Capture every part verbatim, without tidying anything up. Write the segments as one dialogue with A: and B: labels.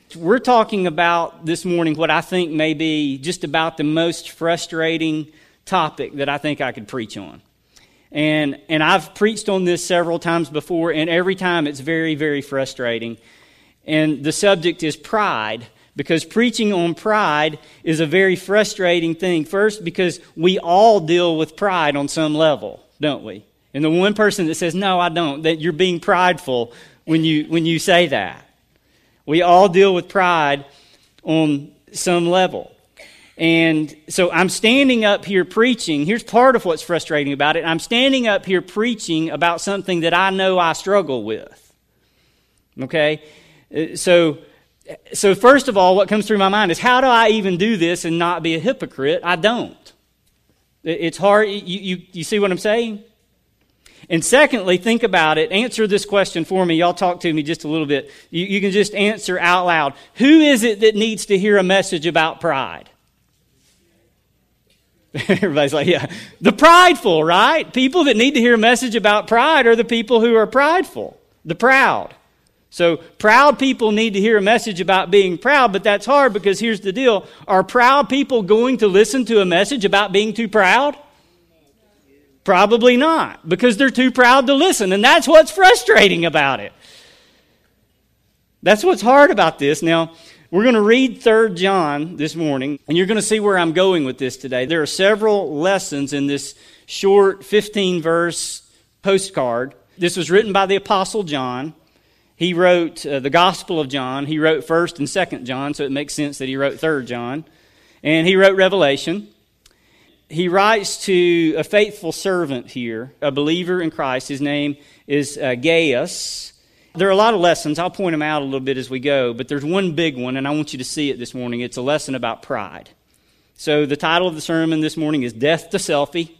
A: We're talking about this morning what I think may be just about the most frustrating topic that I think I could preach on. And and I've preached on this several times before, and every time it's very, very frustrating. And the subject is pride, because preaching on pride is a very frustrating thing. First, because we all deal with pride on some level, don't we? And the one person that says, no, I don't, that you're being prideful when you when you say that. We all deal with pride on some level. And so I'm standing up here preaching. Here's part of what's frustrating about it. I'm standing up here preaching about something that I know I struggle with. Okay? So, so first of all, what comes through my mind is, how do I even do this and not be a hypocrite? I don't. It's hard. You, you, you see what I'm saying? And secondly, think about it. Answer this question for me. Y'all talk to me just a little bit. You, you can just answer out loud. Who is it that needs to hear a message about pride? Everybody's like, yeah. The prideful, right? People that need to hear a message about pride are the people who are prideful, the proud. So proud people need to hear a message about being proud, but that's hard because here's the deal. Are proud people going to listen to a message about being too proud? Probably not, because they're too proud to listen, and that's what's frustrating about it. That's what's hard about this. Now, we're going to read Third John this morning, and you're going to see where I'm going with this today. There are several lessons in this short fifteen-verse postcard. This was written by the Apostle John. He wrote uh, the Gospel of John. He wrote First and Second John, so it makes sense that he wrote Third John. And he wrote Revelation. He writes to a faithful servant here, a believer in Christ. His name is uh, Gaius. There are a lot of lessons. I'll point them out a little bit as we go, but there's one big one, and I want you to see it this morning. It's a lesson about pride. So the title of the sermon this morning is Death to Selfie,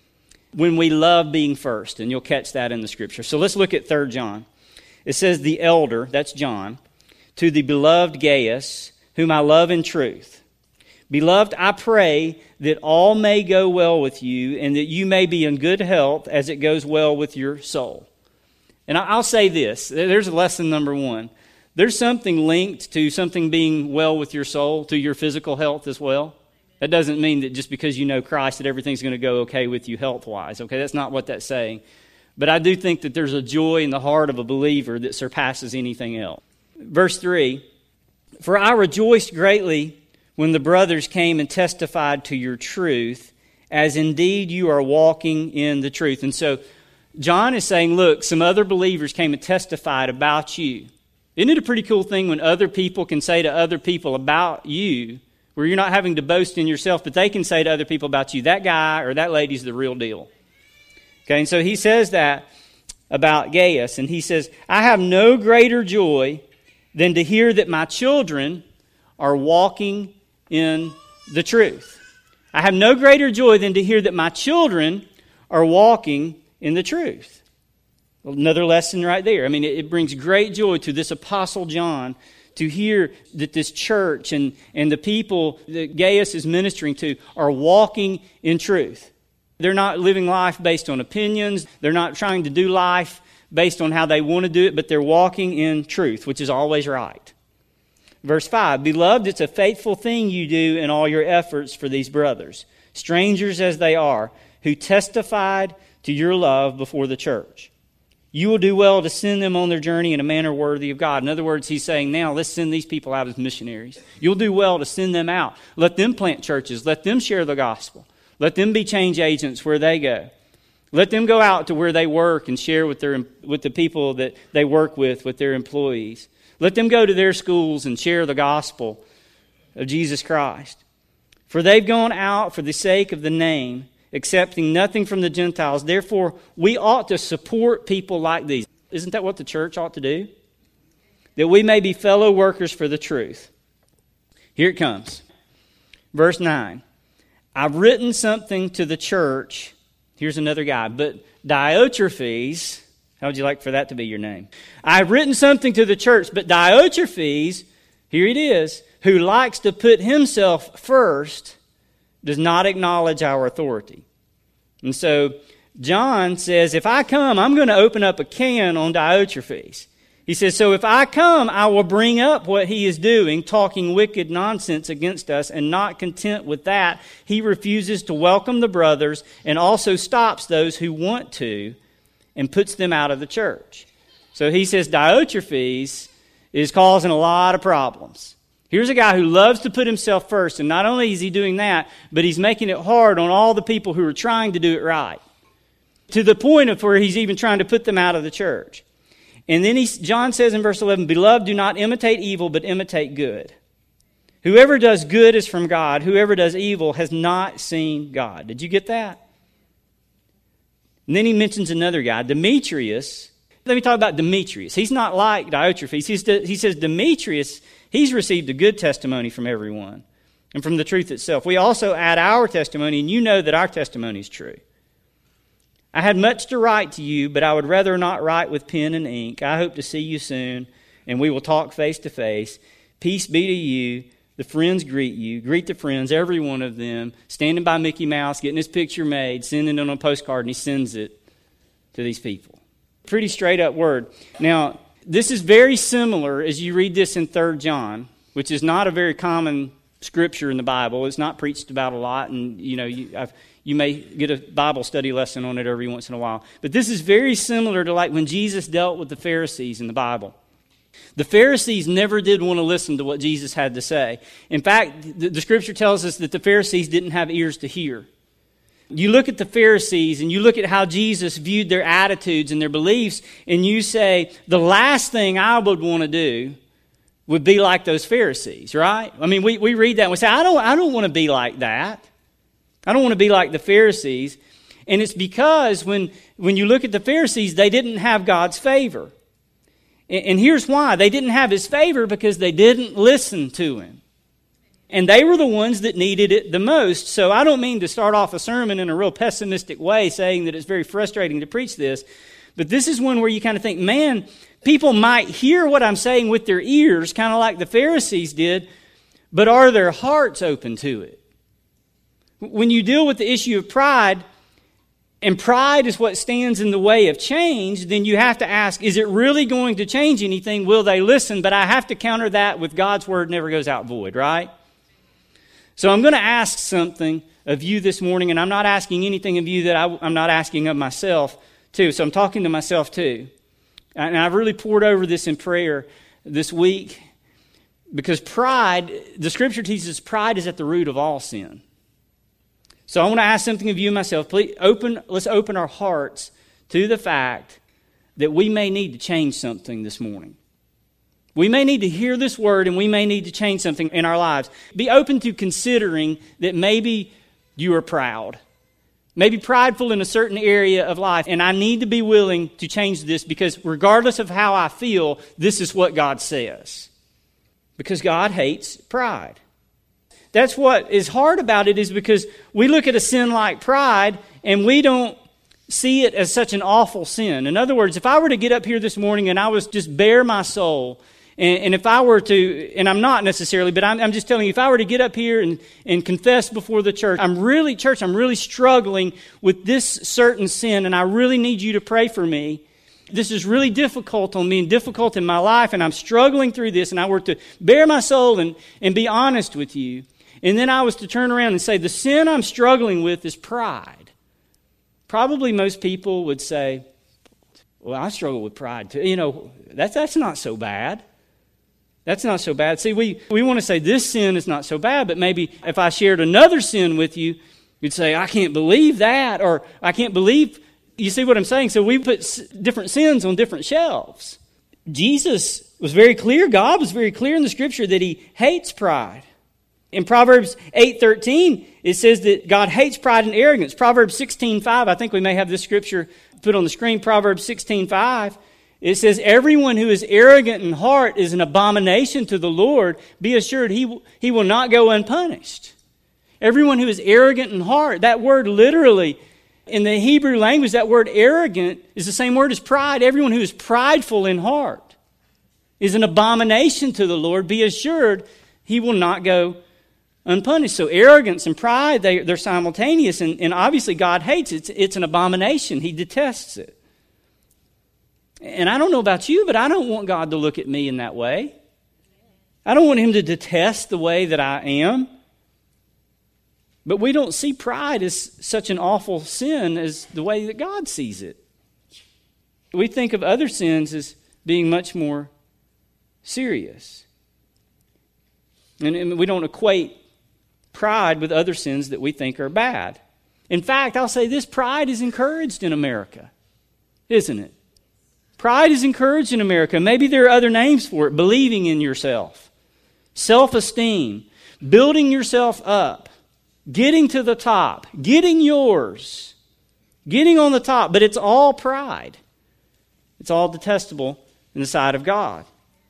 A: when we love being first, and you'll catch that in the Scripture. So let's look at Third John. It says, the elder, that's John, to the beloved Gaius, whom I love in truth. Beloved, I pray that all may go well with you and that you may be in good health as it goes well with your soul. And I'll say this. There's lesson number one. There's something linked to something being well with your soul, to your physical health as well. That doesn't mean that just because you know Christ that everything's going to go okay with you health-wise. Okay, that's not what that's saying. But I do think that there's a joy in the heart of a believer that surpasses anything else. Verse three, for I rejoiced greatly when the brothers came and testified to your truth, as indeed you are walking in the truth. And so John is saying, look, some other believers came and testified about you. Isn't it a pretty cool thing when other people can say to other people about you, where you're not having to boast in yourself, but they can say to other people about you, that guy or that lady's the real deal. Okay, and so he says that about Gaius, and he says, I have no greater joy than to hear that my children are walking in the truth. I have no greater joy than to hear that my children are walking in the truth. Another lesson right there. I mean, it, it brings great joy to this Apostle John to hear that this church and, and the people that Gaius is ministering to are walking in truth. They're not living life based on opinions. They're not trying to do life based on how they want to do it, but they're walking in truth, which is always right. Verse five, beloved, it's a faithful thing you do in all your efforts for these brothers, strangers as they are, who testified to your love before the church. You will do well to send them on their journey in a manner worthy of God. In other words, he's saying, now let's send these people out as missionaries. You'll do well to send them out. Let them plant churches. Let them share the gospel. Let them be change agents where they go. Let them go out to where they work and share with their with the people that they work with, with their employees. Let them go to their schools and share the gospel of Jesus Christ. For they've gone out for the sake of the name, accepting nothing from the Gentiles. Therefore, we ought to support people like these. Isn't that what the church ought to do? That we may be fellow workers for the truth. Here it comes. Verse nine. I've written something to the church. Here's another guy. But Diotrephes, how would you like for that to be your name? I've written something to the church, but Diotrephes, here it is, who likes to put himself first, does not acknowledge our authority. And so John says, if I come, I'm going to open up a can on Diotrephes. He says, so if I come, I will bring up what he is doing, talking wicked nonsense against us, and not content with that, he refuses to welcome the brothers and also stops those who want to and puts them out of the church. So he says Diotrephes is causing a lot of problems. Here's a guy who loves to put himself first, and not only is he doing that, but he's making it hard on all the people who are trying to do it right, to the point of where he's even trying to put them out of the church. And then he, John says in verse eleven, Beloved, do not imitate evil, but imitate good. Whoever does good is from God. Whoever does evil has not seen God. Did you get that? And then he mentions another guy, Demetrius. Let me talk about Demetrius. He's not like Diotrephes. He's, he says Demetrius, he's received a good testimony from everyone and from the truth itself. We also add our testimony, and you know that our testimony is true. I had much to write to you, but I would rather not write with pen and ink. I hope to see you soon, and we will talk face to face. Peace be to you. The friends greet you. Greet the friends, every one of them, standing by Mickey Mouse, getting his picture made, sending it on a postcard, and he sends it to these people. Pretty straight up word. Now, this is very similar as you read this in Third John, which is not a very common scripture in the Bible. It's not preached about a lot, and you know, you, I've, you may get a Bible study lesson on it every once in a while. But this is very similar to like when Jesus dealt with the Pharisees in the Bible. The Pharisees never did want to listen to what Jesus had to say. In fact, the, the scripture tells us that the Pharisees didn't have ears to hear. You look at the Pharisees and you look at how Jesus viewed their attitudes and their beliefs, and you say, the last thing I would want to do would be like those Pharisees, right? I mean, we, we read that and we say, I don't, I don't want to be like that. I don't want to be like the Pharisees. And it's because when, when you look at the Pharisees, they didn't have God's favor. And, and here's why. They didn't have His favor because they didn't listen to Him. And they were the ones that needed it the most. So I don't mean to start off a sermon in a real pessimistic way, saying that it's very frustrating to preach this. But this is one where you kind of think, man, people might hear what I'm saying with their ears, kind of like the Pharisees did, but are their hearts open to it? When you deal with the issue of pride, and pride is what stands in the way of change, then you have to ask, is it really going to change anything? Will they listen? But I have to counter that with God's word never goes out void, right? So I'm going to ask something of you this morning, and I'm not asking anything of you that I, I'm not asking of myself too. So I'm talking to myself too. And I've really poured over this in prayer this week, because pride, the scripture teaches pride is at the root of all sin. So I want to ask something of you and myself. Please open, let's open our hearts to the fact that we may need to change something this morning. We may need to hear this word, and we may need to change something in our lives. Be open to considering that maybe you are proud. Maybe prideful in a certain area of life, and I need to be willing to change this, because regardless of how I feel, this is what God says. Because God hates pride. That's what is hard about it, is because we look at a sin like pride and we don't see it as such an awful sin. In other words, if I were to get up here this morning and I was just bare my soul, and, and if I were to, and I'm not necessarily, but I'm, I'm just telling you, if I were to get up here and, and confess before the church, I'm really, church, I'm really struggling with this certain sin, and I really need you to pray for me. This is really difficult on me and difficult in my life, and I'm struggling through this, and I were to bare my soul and, and be honest with you. And then I was to turn around and say, the sin I'm struggling with is pride. Probably most people would say, well, I struggle with pride too. You know, that's, that's not so bad. That's not so bad. See, we, we want to say this sin is not so bad, but maybe if I shared another sin with you, you'd say, I can't believe that, or I can't believe, you see what I'm saying? So we put different sins on different shelves. Jesus was very clear, God was very clear in the scripture that He hates pride. In Proverbs eight thirteen, it says that God hates pride and arrogance. Proverbs sixteen five, I think we may have this scripture put on the screen. Proverbs sixteen five, it says, everyone who is arrogant in heart is an abomination to the Lord. Be assured he will, he will not go unpunished. Everyone who is arrogant in heart, that word literally, in the Hebrew language, that word arrogant is the same word as pride. Everyone who is prideful in heart is an abomination to the Lord. Be assured He will not go unpunished. So arrogance and pride, they, they're simultaneous. And, and obviously God hates it. It's, it's an abomination. He detests it. And I don't know about you, but I don't want God to look at me in that way. I don't want him to detest the way that I am. But we don't see pride as such an awful sin as the way that God sees it. We think of other sins as being much more serious. And, and we don't equate pride with other sins that we think are bad. In fact, I'll say this, pride is encouraged in America, isn't it? Pride is encouraged in America. Maybe there are other names for it. Believing in yourself, self-esteem, building yourself up, getting to the top, getting yours, getting on the top. But it's all pride. It's all detestable in the sight of God.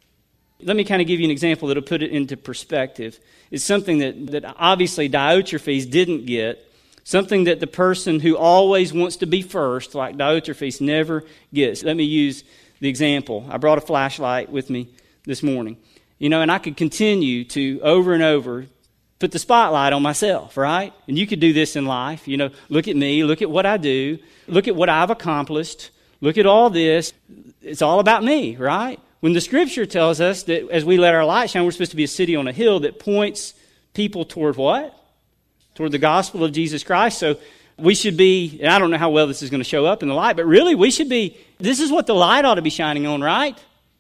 A: Let me kind of give you an example that will put it into perspective. It's something that, that obviously Diotrephes didn't get. Something that the person who always wants to be first, like Diotrephes, never gets. Let me use the example. I brought a flashlight with me this morning. You know, and I could continue to, over and over, put the spotlight on myself, right? And you could do this in life. You know, look at me, look at what I do, look at what I've accomplished, look at all this. It's all about me, right? When the Scripture tells us that as we let our light shine, we're supposed to be a city on a hill that points people toward what? Toward the gospel of Jesus Christ. So we should be, and I don't know how well this is going to show up in the light, but really we should be, this is what the light ought to be shining on, right?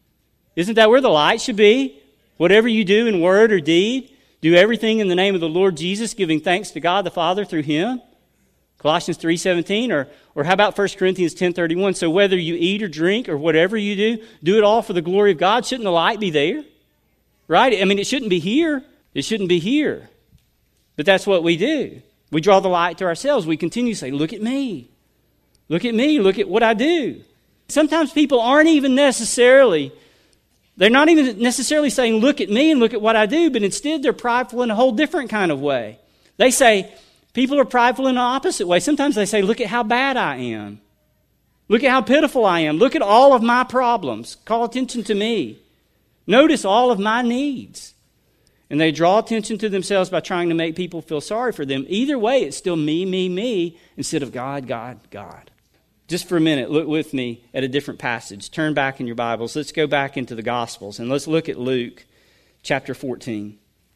A: Isn't that where the light should be? Whatever you do in word or deed, do everything in the name of the Lord Jesus, giving thanks to God the Father through Him. Colossians three seventeen, or or how about First Corinthians ten thirty-one? So whether you eat or drink or whatever you do, do it all for the glory of God. Shouldn't the light be there? Right? I mean, it shouldn't be here. It shouldn't be here. But that's what we do. We draw the light to ourselves. We continue to say, look at me. Look at me. Look at what I do. Sometimes people aren't even necessarily, they're not even necessarily saying, look at me and look at what I do, but instead they're prideful in a whole different kind of way. They say, people are prideful in the opposite way. Sometimes they say, look at how bad I am. Look at how pitiful I am. Look at all of my problems. Call attention to me. Notice all of my needs. And they draw attention to themselves by trying to make people feel sorry for them. Either way, it's still me, me, me, instead of God, God, God. Just for a minute, look with me at a different passage. Turn back in your Bibles. Let's go back into the Gospels, and let's look at Luke chapter fourteen.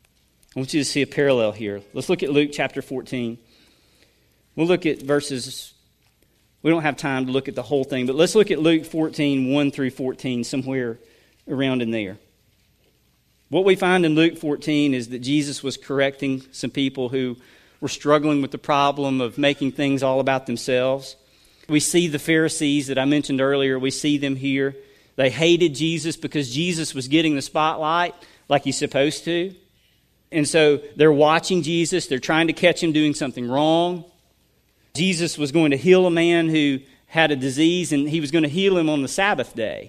A: I want you to see a parallel here. Let's look at Luke chapter fourteen. We'll look at verses, we don't have time to look at the whole thing, but let's look at Luke fourteen, one through fourteen, somewhere around in there. What we find in Luke fourteen is that Jesus was correcting some people who were struggling with the problem of making things all about themselves. We see the Pharisees that I mentioned earlier. We see them here. They hated Jesus because Jesus was getting the spotlight like he's supposed to. And so they're watching Jesus. They're trying to catch him doing something wrong. Jesus was going to heal a man who had a disease, and he was going to heal him on the Sabbath day.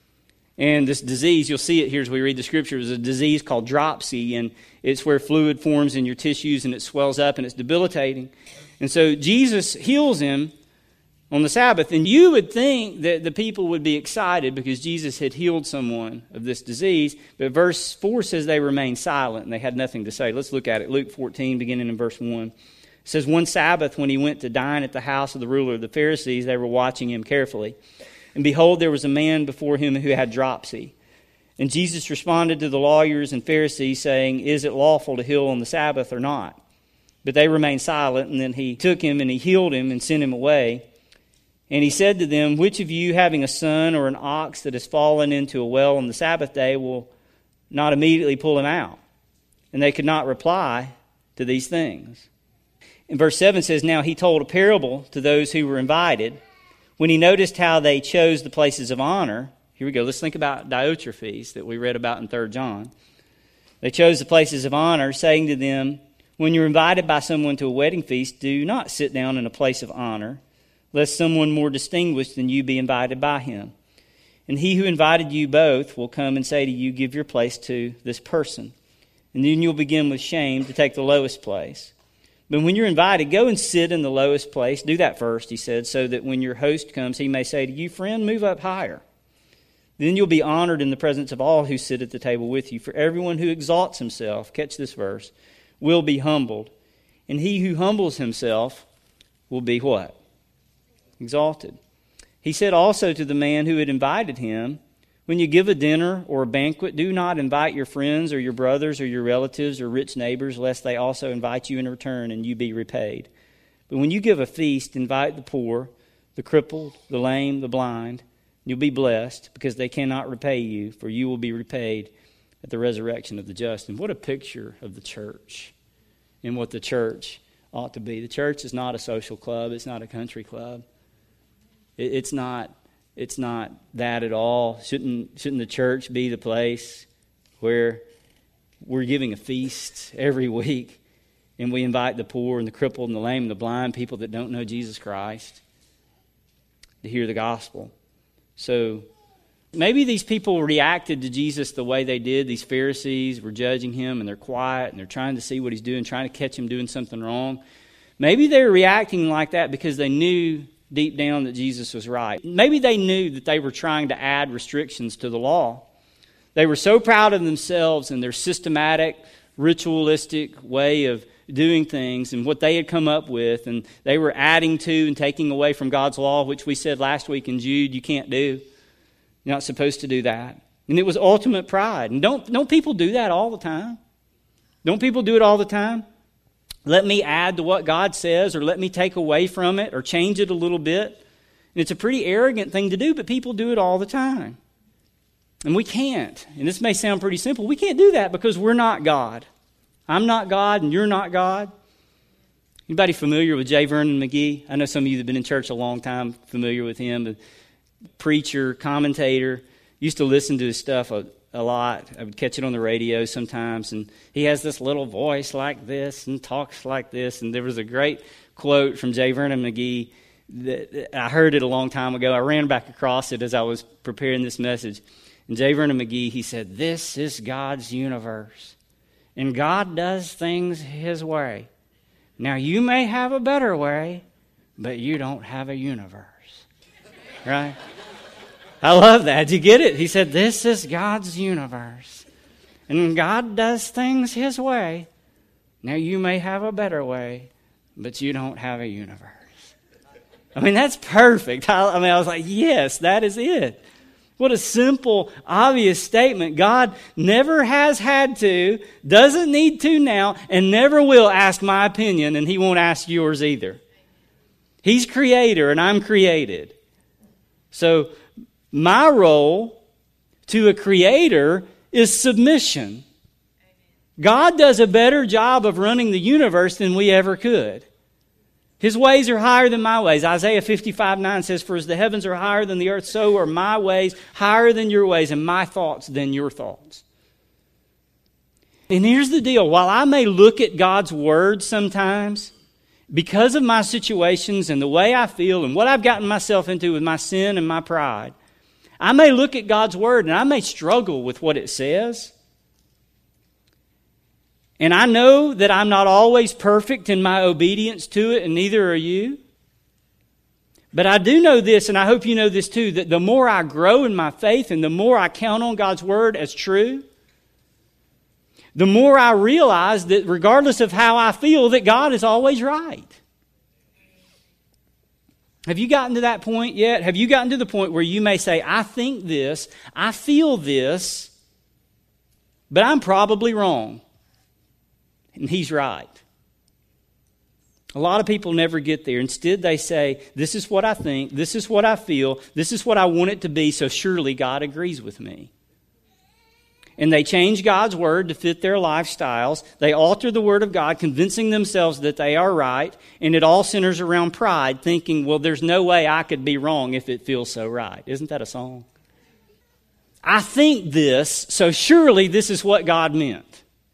A: And this disease, you'll see it here as we read the Scripture, is a disease called dropsy, and it's where fluid forms in your tissues and it swells up and it's debilitating. And so Jesus heals him on the Sabbath, and you would think that the people would be excited because Jesus had healed someone of this disease, but verse four says they remained silent and they had nothing to say. Let's look at it. Luke fourteen, beginning in verse one. It says, one Sabbath when he went to dine at the house of the ruler of the Pharisees, they were watching him carefully. And behold, there was a man before him who had dropsy. And Jesus responded to the lawyers and Pharisees, saying, is it lawful to heal on the Sabbath or not? But they remained silent, and then he took him and he healed him and sent him away. And he said to them, which of you, having a son or an ox that has fallen into a well on the Sabbath day, will not immediately pull him out? And they could not reply to these things. And verse seven says, now he told a parable to those who were invited. When he noticed how they chose the places of honor, here we go, let's think about Diotrephes that we read about in Third John. They chose the places of honor, saying to them, when you're invited by someone to a wedding feast, do not sit down in a place of honor, lest someone more distinguished than you be invited by him. And he who invited you both will come and say to you, give your place to this person. And then you'll begin with shame to take the lowest place. But when you're invited, go and sit in the lowest place. Do that first, he said, so that when your host comes, he may say to you, friend, move up higher. Then you'll be honored in the presence of all who sit at the table with you. For everyone who exalts himself, catch this verse, will be humbled. And he who humbles himself will be what? Exalted. He said also to the man who had invited him, when you give a dinner or a banquet, do not invite your friends or your brothers or your relatives or rich neighbors, lest they also invite you in return and you be repaid. But when you give a feast, invite the poor, the crippled, the lame, the blind. You'll be blessed because they cannot repay you, for you will be repaid at the resurrection of the just. And what a picture of the church and what the church ought to be. The church is not a social club. It's not a country club. It, it's not it's not that at all. Shouldn't shouldn't the church be the place where we're giving a feast every week and we invite the poor and the crippled and the lame and the blind, people that don't know Jesus Christ, to hear the gospel? So maybe these people reacted to Jesus the way they did. These Pharisees were judging him, and they're quiet, and they're trying to see what he's doing, trying to catch him doing something wrong. Maybe they were reacting like that because they knew deep down that Jesus was right. Maybe they knew that they were trying to add restrictions to the law. They were so proud of themselves and their systematic, ritualistic way of doing things and what they had come up with, and they were adding to and taking away from God's law, which we said last week in Jude, you can't do. You're not supposed to do that. And it was ultimate pride. And don't, don't people do that all the time? Don't people do it all the time? Let me add to what God says, or let me take away from it, or change it a little bit. And it's a pretty arrogant thing to do, but people do it all the time. And we can't. And this may sound pretty simple. We can't do that because we're not God. I'm not God, and you're not God. Anybody familiar with J. Vernon McGee? I know some of you that have been in church a long time familiar with him. A preacher, commentator. Used to listen to his stuff a, a lot. I would catch it on the radio sometimes. And he has this little voice like this and talks like this. And there was a great quote from J. Vernon McGee that I heard it a long time ago. I ran back across it as I was preparing this message. And J. Vernon McGee, he said, "This is God's universe. And God does things His way. Now, you may have a better way, but you don't have a universe." Right? I love that. Did you get it? He said, this is God's universe. And God does things His way. Now, you may have a better way, but you don't have a universe. I mean, that's perfect. I, I mean, I was like, yes, that is it. What a simple, obvious statement. God never has had to, doesn't need to now, and never will ask my opinion, and He won't ask yours either. He's creator, and I'm created. So my role to a creator is submission. God does a better job of running the universe than we ever could. His ways are higher than my ways. Isaiah fifty-five nine says, "For as the heavens are higher than the earth, so are my ways higher than your ways, and my thoughts than your thoughts." And here's the deal. While I may look at God's Word sometimes, because of my situations and the way I feel and what I've gotten myself into with my sin and my pride, I may look at God's Word and I may struggle with what it says. And I know that I'm not always perfect in my obedience to it, and neither are you. But I do know this, and I hope you know this too, that the more I grow in my faith and the more I count on God's Word as true, the more I realize that regardless of how I feel, that God is always right. Have you gotten to that point yet? Have you gotten to the point where you may say, I think this, I feel this, but I'm probably wrong. And He's right. A lot of people never get there. Instead, they say, this is what I think, this is what I feel, this is what I want it to be, so surely God agrees with me. And they change God's Word to fit their lifestyles. They alter the Word of God, convincing themselves that they are right. And it all centers around pride, thinking, well, there's no way I could be wrong if it feels so right. Isn't that a song? I think this, so surely this is what God meant.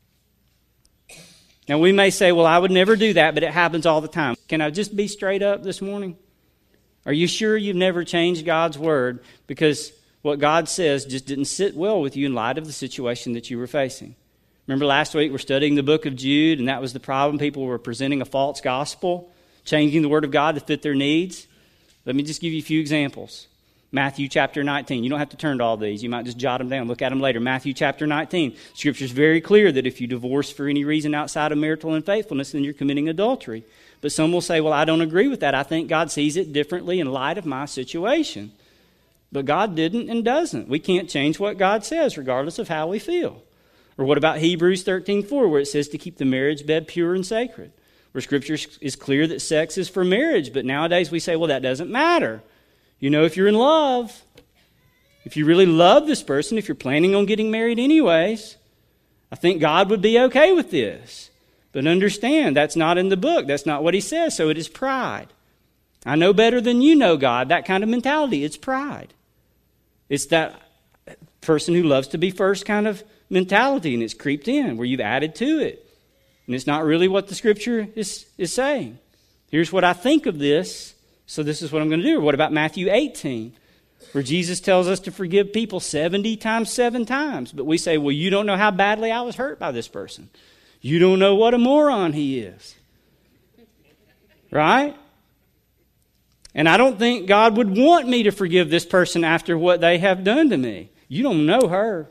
A: Now, we may say, well, I would never do that, but it happens all the time. Can I just be straight up this morning? Are you sure you've never changed God's Word because what God says just didn't sit well with you in light of the situation that you were facing? Remember last week we're studying the book of Jude, and that was the problem. People were presenting a false gospel, changing the Word of God to fit their needs. Let me just give you a few examples. Matthew chapter nineteen. You don't have to turn to all these. You might just jot them down. Look at them later. Matthew chapter nineteen. Scripture is very clear that if you divorce for any reason outside of marital unfaithfulness, then you're committing adultery. But some will say, well, I don't agree with that. I think God sees it differently in light of my situation. But God didn't and doesn't. We can't change what God says regardless of how we feel. Or what about Hebrews thirteen four, where it says to keep the marriage bed pure and sacred? Where Scripture is clear that sex is for marriage. But nowadays we say, well, that doesn't matter. You know, if you're in love, if you really love this person, if you're planning on getting married anyways, I think God would be okay with this. But understand, that's not in the book. That's not what he says. So it is pride. I know better than you know God. That kind of mentality, it's pride. It's that person who loves to be first kind of mentality, and it's creeped in where you've added to it. And it's not really what the Scripture is, is saying. Here's what I think of this, so this is what I'm going to do. Or what about Matthew eighteen, where Jesus tells us to forgive people seventy times seven times. But we say, well, you don't know how badly I was hurt by this person. You don't know what a moron he is. Right? And I don't think God would want me to forgive this person after what they have done to me. You don't know her.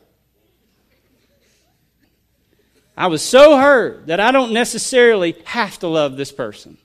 A: I was so hurt that I don't necessarily have to love this person.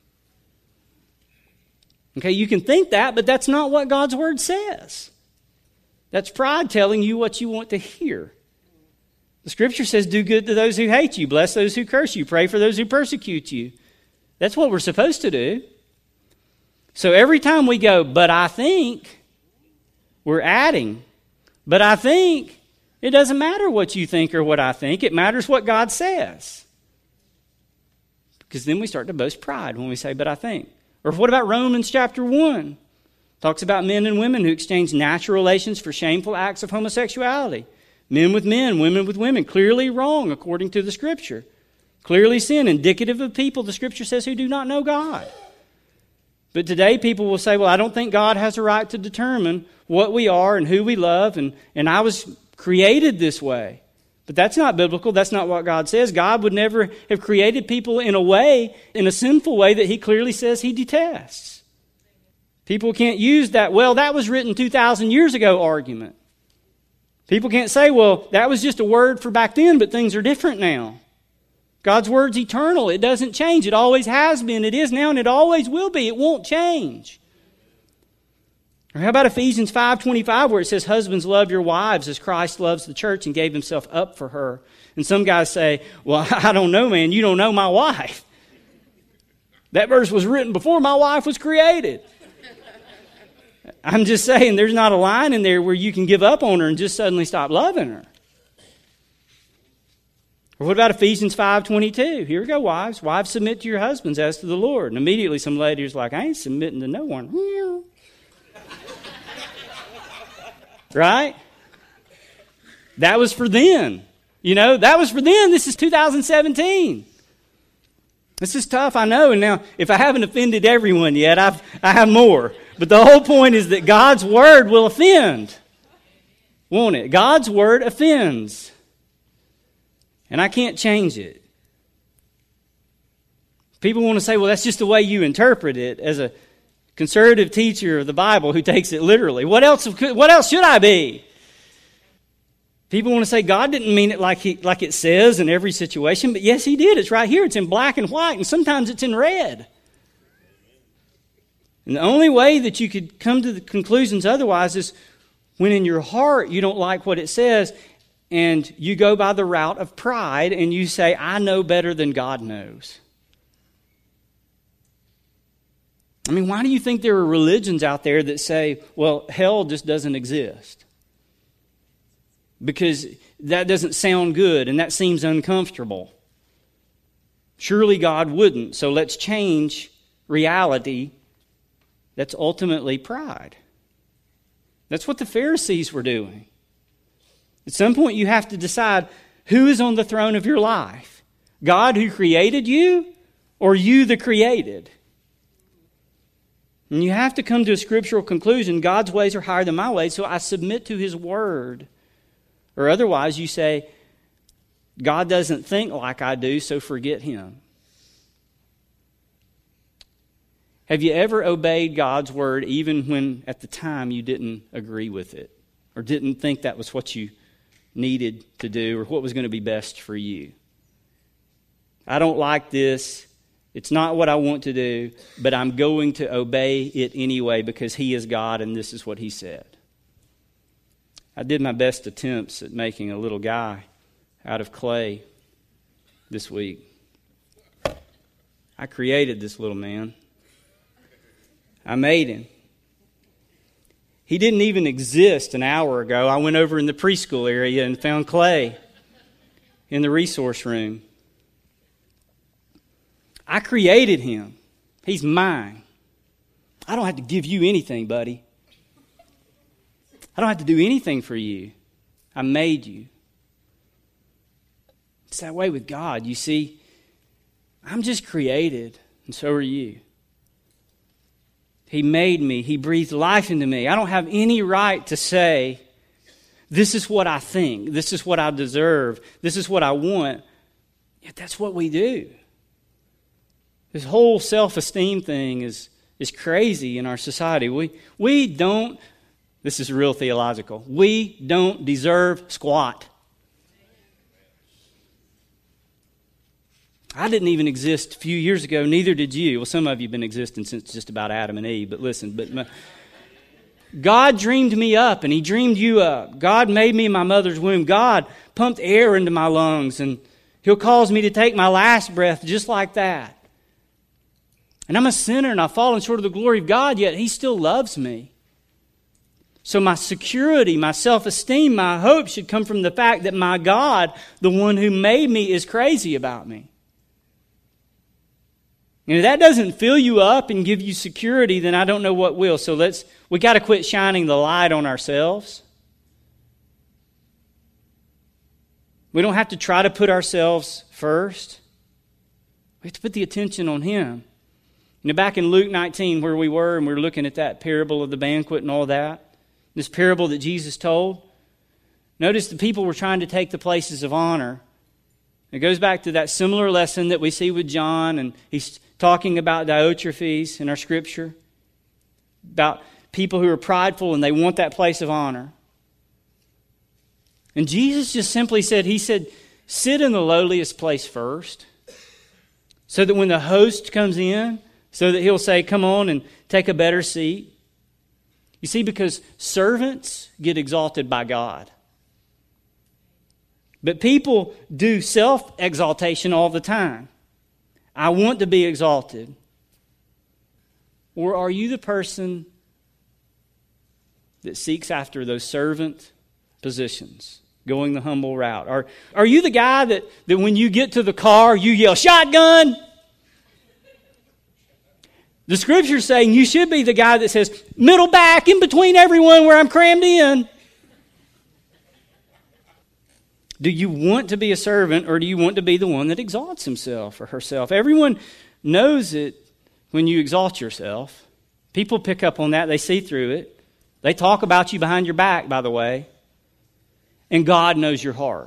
A: Okay, you can think that, but that's not what God's Word says. That's pride telling you what you want to hear. The Scripture says, do good to those who hate you, bless those who curse you, pray for those who persecute you. That's what we're supposed to do. So every time we go, but I think, we're adding. But I think, it doesn't matter what you think or what I think. It matters what God says. Because then we start to boast pride when we say, but I think. Or what about Romans chapter one? Talks about men and women who exchange natural relations for shameful acts of homosexuality. Men with men, women with women. Clearly wrong according to the Scripture. Clearly sin, indicative of people, the Scripture says, who do not know God. But today people will say, well, I don't think God has a right to determine what we are and who we love, and, and I was created this way. But that's not biblical. That's not what God says. God would never have created people in a way, in a sinful way that he clearly says he detests. People can't use that, well, that was written two thousand years ago argument. People can't say, well, that was just a word for back then, but things are different now. God's Word's eternal. It doesn't change. It always has been. It is now, and it always will be. It won't change. Or how about Ephesians five twenty-five, where it says, husbands, love your wives as Christ loves the church and gave himself up for her. And some guys say, well, I don't know, man. You don't know my wife. That verse was written before my wife was created. I'm just saying there's not a line in there where you can give up on her and just suddenly stop loving her. Or what about Ephesians five twenty-two? Here we go, wives. Wives, submit to your husbands as to the Lord. And immediately some ladies are like, I ain't submitting to no one. Right? That was for then. You know, that was for then. This is two thousand seventeen. This is tough, I know. And now, if I haven't offended everyone yet, I've, I have more. But the whole point is that God's Word will offend. Won't it? God's Word offends. And I can't change it. People want to say, well, that's just the way you interpret it as a conservative teacher of the Bible who takes it literally. What else, what else should I be? People want to say God didn't mean it like he, like it says in every situation, but yes, he did. It's right here. It's in black and white, and sometimes it's in red. And the only way that you could come to the conclusions otherwise is when in your heart you don't like what it says, and you go by the route of pride, and you say, I know better than God knows. I mean, why do you think there are religions out there that say, well, hell just doesn't exist? Because that doesn't sound good and that seems uncomfortable. Surely God wouldn't, so let's change reality. That's ultimately pride. That's what the Pharisees were doing. At some point you have to decide who is on the throne of your life. God who created you, or you the created? And you have to come to a scriptural conclusion. God's ways are higher than my ways, so I submit to His Word. Or otherwise you say, God doesn't think like I do, so forget Him. Have you ever obeyed God's word even when at the time you didn't agree with it or didn't think that was what you needed to do or what was going to be best for you? I don't like this. It's not what I want to do, but I'm going to obey it anyway because He is God and this is what He said. I did my best attempts at making a little guy out of clay this week. I created this little man. I made him. He didn't even exist an hour ago. I went over in the preschool area and found clay in the resource room. I created him. He's mine. I don't have to give you anything, buddy. I don't have to do anything for you. I made you. It's that way with God. You see, I'm just created, and so are you. He made me. He breathed life into me. I don't have any right to say, this is what I think. This is what I deserve. This is what I want. Yet that's what we do. This whole self-esteem thing is, is crazy in our society. We, we don't, this is real theological, we don't deserve squat. I didn't even exist a few years ago, neither did you. Well, some of you have been existing since just about Adam and Eve, but listen, but my, God dreamed me up and He dreamed you up. God made me in my mother's womb. God pumped air into my lungs and He'll cause me to take my last breath just like that. And I'm a sinner and I've fallen short of the glory of God, yet He still loves me. So my security, my self-esteem, my hope should come from the fact that my God, the one who made me, is crazy about me. And if that doesn't fill you up and give you security, then I don't know what will. So let's we got to quit shining the light on ourselves. We don't have to try to put ourselves first. We have to put the attention on Him. You know, back in Luke nineteen where we were and we were looking at that parable of the banquet and all that, this parable that Jesus told, notice the people were trying to take the places of honor. It goes back to that similar lesson that we see with John, and he's talking about Diotrephes in our scripture, about people who are prideful and they want that place of honor. And Jesus just simply said, He said, sit in the lowliest place first, so that when the host comes in, so that He'll say, come on and take a better seat. You see, because servants get exalted by God. But people do self-exaltation all the time. I want to be exalted. Or are you the person that seeks after those servant positions, going the humble route? Are, are you the guy that, that when you get to the car, you yell, shotgun? The Scripture's saying you should be the guy that says, middle back, in between everyone where I'm crammed in. Do you want to be a servant, or do you want to be the one that exalts himself or herself? Everyone knows it when you exalt yourself. People pick up on that. They see through it. They talk about you behind your back, by the way. And God knows your heart.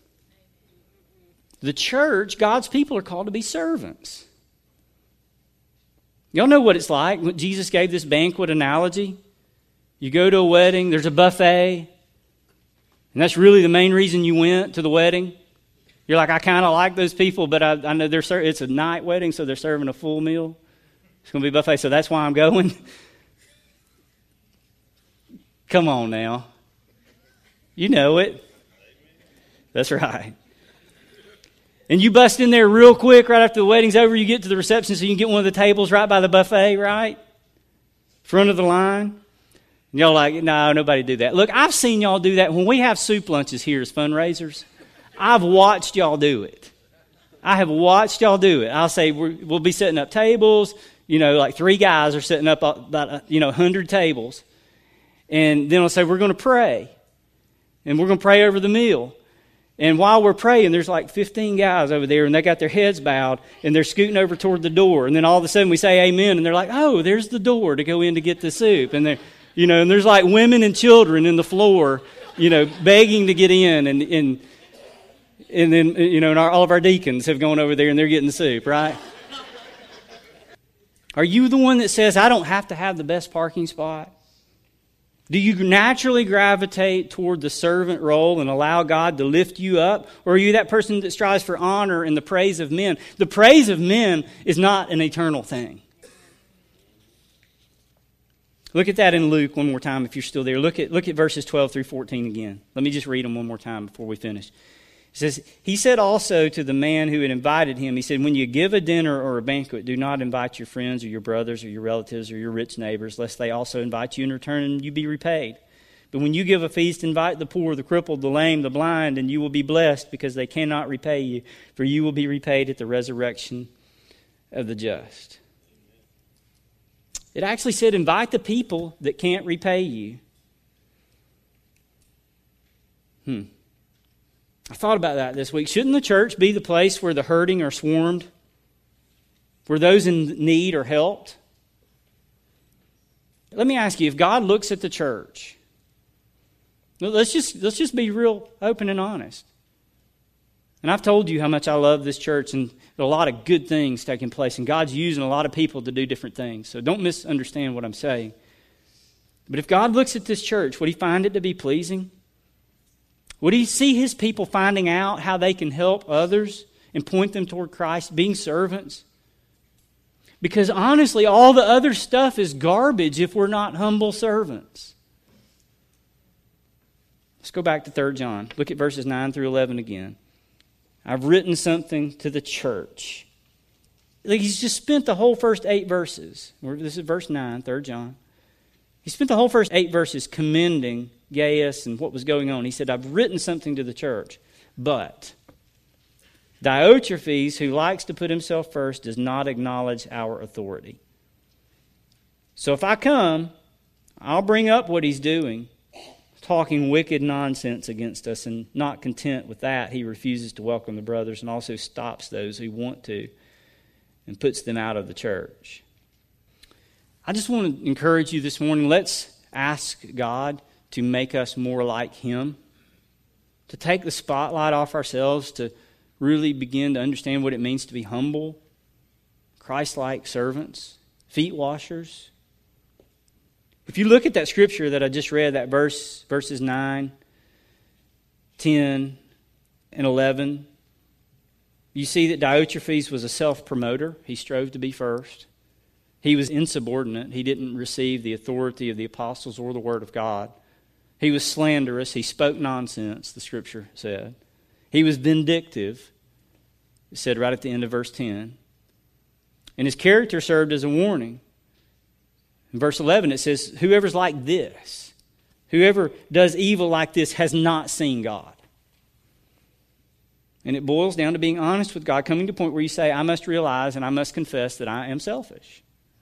A: The church, God's people, are called to be servants. Y'all know what it's like when Jesus gave this banquet analogy. You go to a wedding, there's a buffet. And that's really the main reason you went to the wedding. You're like, I kind of like those people, but I, I know they're ser- it's a night wedding, so they're serving a full meal. It's going to be a buffet, so that's why I'm going. Come on now. You know it. That's right. And you bust in there real quick right after the wedding's over. You get to the reception so you can get one of the tables right by the buffet, right? Front of the line. And y'all like, no, nobody do that. Look, I've seen y'all do that. When we have soup lunches here as fundraisers, I've watched y'all do it. I have watched y'all do it. I'll say we're, we'll be setting up tables. You know, like three guys are setting up about, you know, one hundred tables. And then I'll say, we're going to pray. And we're going to pray over the meal. And while we're praying, there's like fifteen guys over there, and they got their heads bowed, and they're scooting over toward the door. And then all of a sudden we say amen, and they're like, oh, there's the door to go in to get the soup. And they're, you know, and there's like women and children in the floor, you know, begging to get in. And and, and then, you know, and our, all of our deacons have gone over there, and they're getting the soup, right? Are you the one that says, I don't have to have the best parking spot? Do you naturally gravitate toward the servant role and allow God to lift you up? Or are you that person that strives for honor and the praise of men? The praise of men is not an eternal thing. Look at that in Luke one more time if you're still there. Look at, look at verses twelve through fourteen again. Let me just read them one more time before we finish. It says, he said also to the man who had invited him, he said, when you give a dinner or a banquet, do not invite your friends or your brothers or your relatives or your rich neighbors, lest they also invite you in return and you be repaid. But when you give a feast, invite the poor, the crippled, the lame, the blind, and you will be blessed because they cannot repay you, for you will be repaid at the resurrection of the just. It actually said, invite the people that can't repay you. Hmm. I thought about that this week. Shouldn't the church be the place where the hurting are swarmed? Where those in need are helped? Let me ask you, if God looks at the church, let's just, let's just be real open and honest. And I've told you how much I love this church, and there are a lot of good things taking place, and God's using a lot of people to do different things. So don't misunderstand what I'm saying. But if God looks at this church, would he find it to be pleasing? Would he see his people finding out how they can help others and point them toward Christ, being servants? Because honestly, all the other stuff is garbage if we're not humble servants. Let's go back to Third John. Look at verses nine through eleven again. I've written something to the church. Like he's just spent the whole first eight verses. This is verse nine, Third John. He spent the whole first eight verses commending Gaius and what was going on. He said, I've written something to the church, but Diotrephes, who likes to put himself first, does not acknowledge our authority. So if I come, I'll bring up what he's doing, talking wicked nonsense against us, and not content with that, he refuses to welcome the brothers and also stops those who want to and puts them out of the church. I just want to encourage you this morning, let's ask God to make us more like him, to take the spotlight off ourselves, to really begin to understand what it means to be humble, Christ-like servants, feet washers. If you look at that scripture that I just read, that verse, verses nine, ten, and eleven, you see that Diotrephes was a self-promoter. He strove to be first. He was insubordinate. He didn't receive the authority of the apostles or the word of God. He was slanderous. He spoke nonsense, the scripture said. He was vindictive, it said right at the end of verse ten. And his character served as a warning. In verse eleven it says, whoever's like this, whoever does evil like this has not seen God. And it boils down to being honest with God, coming to a point where you say, I must realize and I must confess that I am selfish.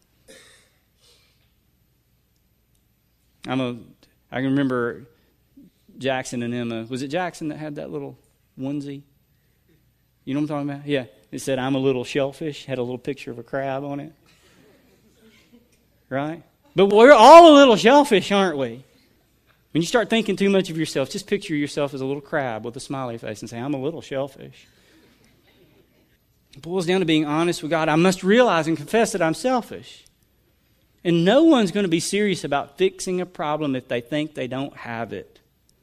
A: I'm a, I can remember Jackson and Emma. Was it Jackson that had that little onesie? You know what I'm talking about? Yeah. It said, I'm a little shellfish. Had a little picture of a crab on it. Right? But we're all a little shellfish, aren't we? When you start thinking too much of yourself, just picture yourself as a little crab with a smiley face and say, I'm a little shellfish. It boils down to being honest with God. I must realize and confess that I'm selfish. And no one's going to be serious about fixing a problem if they think they don't have it.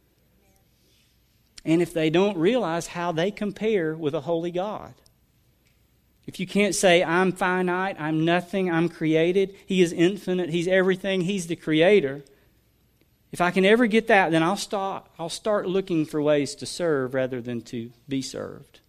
A: And if they don't realize how they compare with a holy God. If you can't say, I'm finite, I'm nothing, I'm created, He is infinite, He's everything, He's the creator. If I can ever get that, then I'll start, I'll start looking for ways to serve rather than to be served.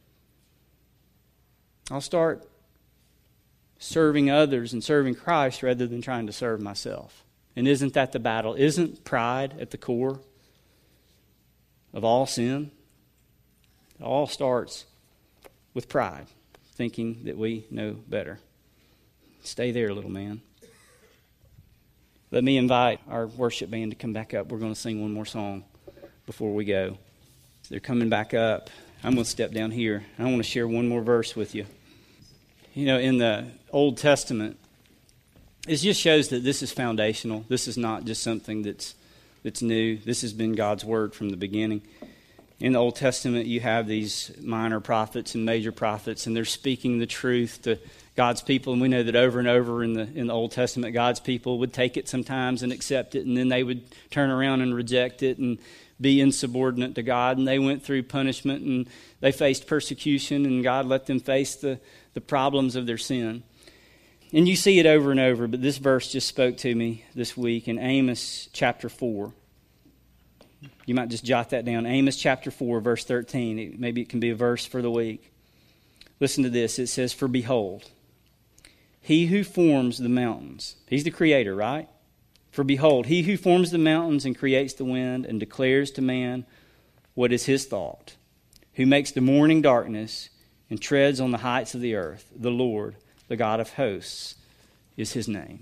A: I'll start serving others and serving Christ rather than trying to serve myself. And isn't that the battle? Isn't pride at the core of all sin? It all starts with pride, thinking that we know better. Stay there, little man. Let me invite our worship band to come back up. We're going to sing one more song before we go. They're coming back up. I'm going to step down here. I want to share one more verse with you. You know, in the Old Testament, it just shows that this is foundational. This is not just something that's that's new. This has been God's word from the beginning. In the Old Testament, you have these minor prophets and major prophets, and they're speaking the truth to God's people, and we know that over and over in the in the Old Testament, God's people would take it sometimes and accept it, and then they would turn around and reject it and be insubordinate to God. And they went through punishment, and they faced persecution, and God let them face the, the problems of their sin. And you see it over and over, but this verse just spoke to me this week in Amos chapter four. You might just jot that down. Amos chapter four, verse thirteen. It, maybe it can be a verse for the week. Listen to this. It says, "For behold, he who forms the mountains," he's the creator, right? "For behold, he who forms the mountains and creates the wind and declares to man what is his thought, who makes the morning darkness and treads on the heights of the earth, the Lord, the God of hosts, is his name."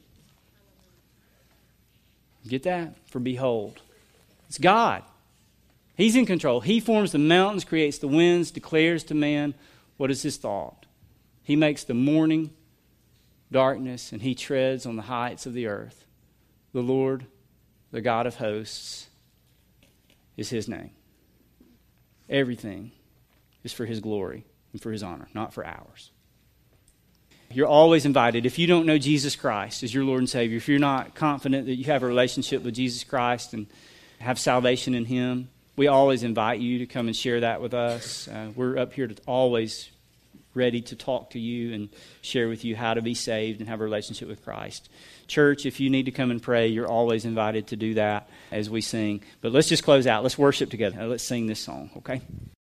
A: Get that? For behold. It's God. He's in control. He forms the mountains, creates the winds, declares to man what is his thought. He makes the morning darkness, and he treads on the heights of the earth. The Lord, the God of hosts, is his name. Everything is for his glory and for his honor, not for ours. You're always invited. If you don't know Jesus Christ as your Lord and Savior, if you're not confident that you have a relationship with Jesus Christ and have salvation in him, we always invite you to come and share that with us. Uh, we're up here to always ready to talk to you and share with you how to be saved and have a relationship with Christ. Church, if you need to come and pray, you're always invited to do that as we sing. But let's just close out. Let's worship together. Let's sing this song, okay?